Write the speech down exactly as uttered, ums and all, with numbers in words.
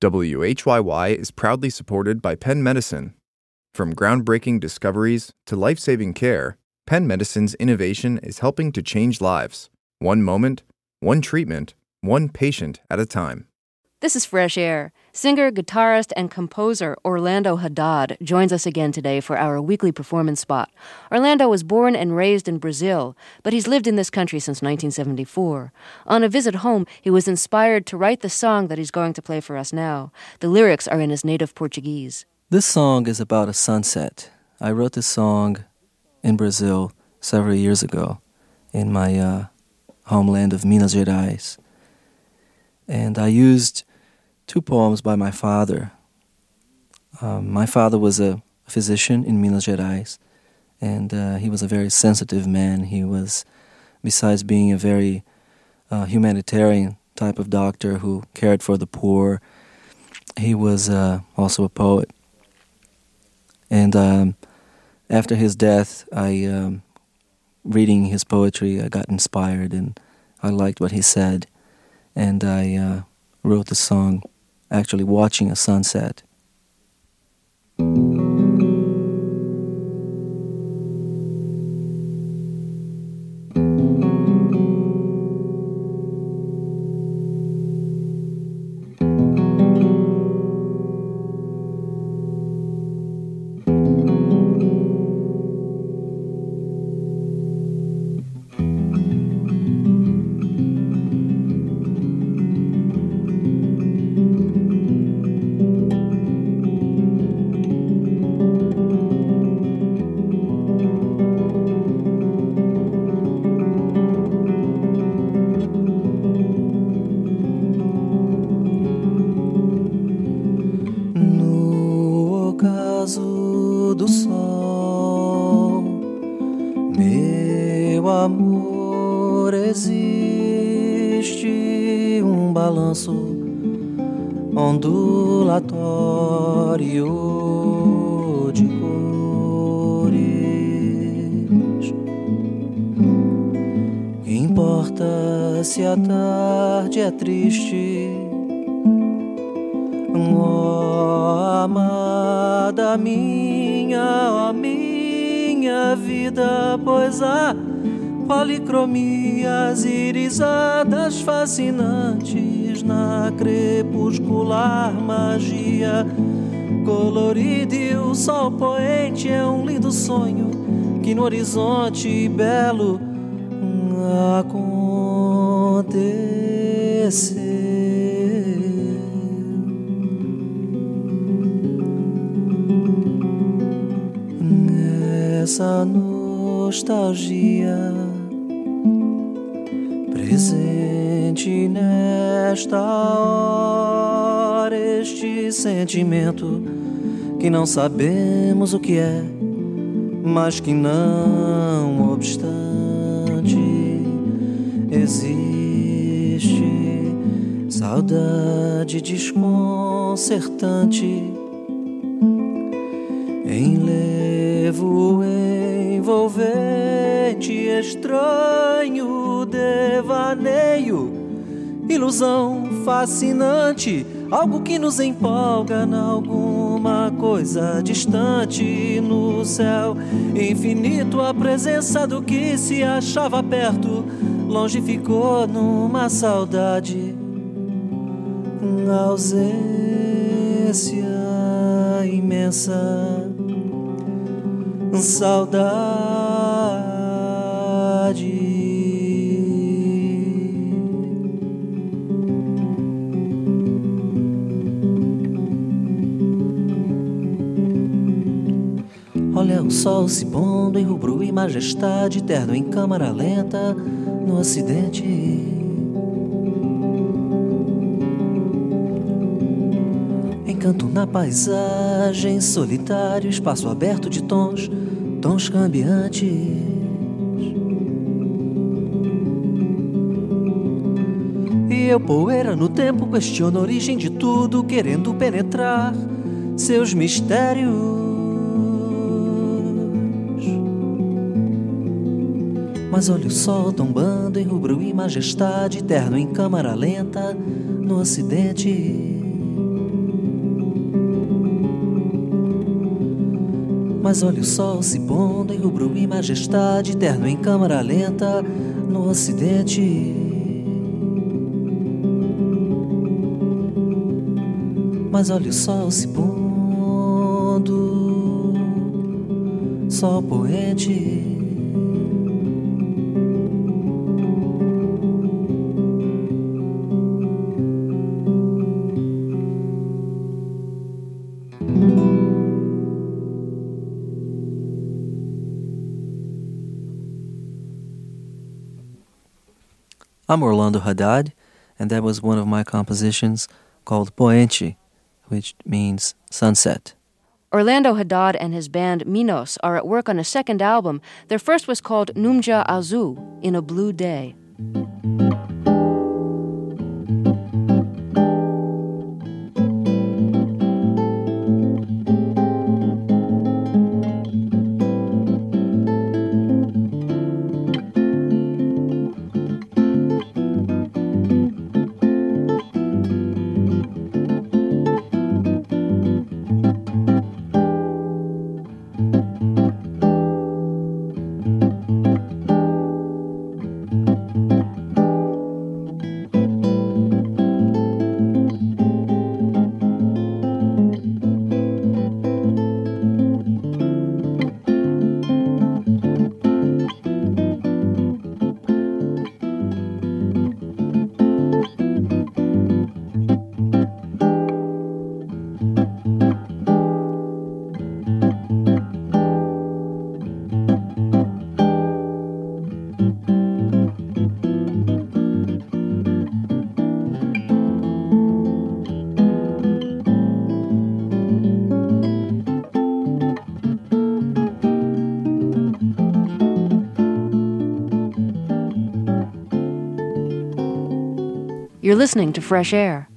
W H Y Y is proudly supported by Penn Medicine. From groundbreaking discoveries to life-saving care, Penn Medicine's innovation is helping to change lives, one moment, one treatment, one patient at a time. This is Fresh Air. Singer, guitarist, and composer Orlando Haddad joins us again today for our weekly performance spot. Orlando was born and raised in Brazil, but he's lived in this country since nineteen seventy-four. On a visit home, he was inspired to write the song that he's going to play for us now. The lyrics are in his native Portuguese. This song is about a sunset. I wrote this song in Brazil several years ago in my uh, homeland of Minas Gerais. And I used two poems by my father. Um, my father was a physician in Minas Gerais, and uh, he was a very sensitive man. He was, besides being a very uh, humanitarian type of doctor who cared for the poor, he was uh, also a poet. And um, after his death, I, um, reading his poetry, I got inspired, and I liked what he said. And I uh, wrote the song actually watching a sunset. Do sol, meu amor, existe um balanço ondulatório de cores. Que importa se a tarde é triste? Oh, amada minha, ó minha vida, pois há policromias irisadas fascinantes na crepuscular magia colorida, e o sol poente é um lindo sonho que no horizonte belo aconteceu. Essa nostalgia presente nesta hora, este sentimento que não sabemos o que é, mas que não obstante existe. Saudade desconcertante, enlevo envolvente, estranho devaneio, ilusão fascinante, algo que nos empolga em alguma coisa distante no céu infinito. A presença do que se achava perto longe ficou numa saudade, ausência imensa, saudade. Olha o sol se pondo em rubro e majestade, terno em câmara lenta no ocidente. Encanto na paisagem, solitário, espaço aberto de tons, tons cambiantes. E eu, poeira no tempo, questiono a origem de tudo, querendo penetrar seus mistérios. Mas olha o sol tombando em rubro e majestade, terno em câmara lenta no ocidente. Mas olha o sol se pondo em rubro e majestade, terno em câmara lenta no ocidente. Mas olha o sol se pondo, sol poente. I'm Orlando Haddad, and that was one of my compositions called Poente, which means sunset. Orlando Haddad and his band Minos are at work on a second album. Their first was called Numja Azu, In a Blue Day. You're listening to Fresh Air.